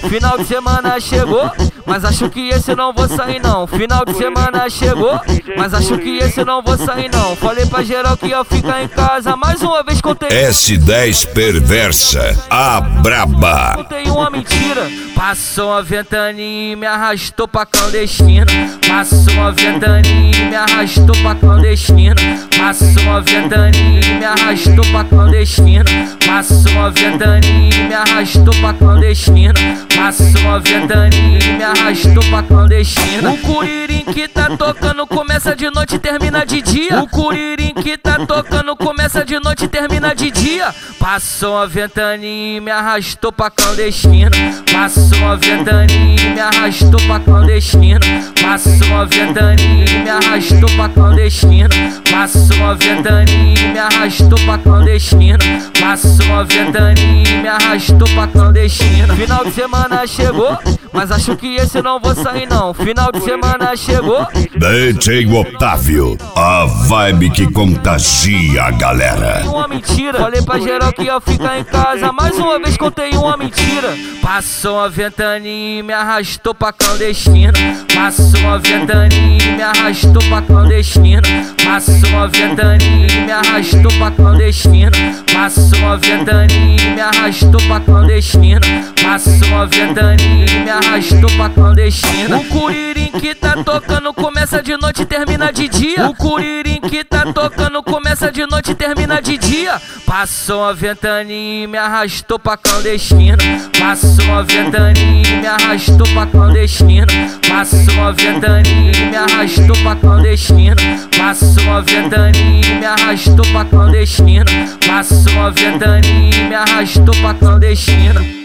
Final de semana chegou, mas acho que esse não vou sair não. Final de semana chegou, mas acho que esse não vou sair não. Falei pra geral que ia ficar em casa, mais uma vez contei S10 perversa, a braba. Contei uma mentira. Passou uma ventania e me arrastou pra clandestina. Passou uma ventania e me arrastou pra clandestina. Passou uma ventania e me arrastou pra clandestina. Passou uma ventania e me arrastou pra clandestina. Passou uma ventania e me arrastou pra clandestina. O curirim que tá tocando começa de noite e termina de dia. O curirim que tá tocando começa de noite e termina de dia. Passou uma ventania e me arrastou pra clandestina. Passou uma ventania e me arrastou pra clandestina. Passou uma ventania e me arrastou pra clandestina. Passou uma ventania e me arrastou pra clandestina. Passou uma ventania e me arrastou pra clandestina. Final de semana chegou, mas acho que esse não vou sair não. Final de semana chegou. DJ Otávio, a vibe que contagia a galera. Uma mentira. Falei pra geral que ia ficar em casa, mais uma vez contei uma mentira. Passou uma ventania e me arrastou pra clandestina. Passou uma ventania e me arrastou pra clandestina. Passou uma ventania e me arrastou pra clandestina. Passou uma ventania e me arrastou pra clandestina. Passou uma ventania e me arrastou pra clandestina. O curirim que tá tocando começa de noite e termina de dia. O curirim que tá tocando começa de noite e termina de dia. Passou uma ventania e me arrastou pra clandestina. Passou uma ventania e me arrastou pra clandestina. Passou uma ventania e me arrastou pra clandestina. Passou uma ventania e me arrastou pra clandestina. Passou uma ventania e me arrastou pra clandestina.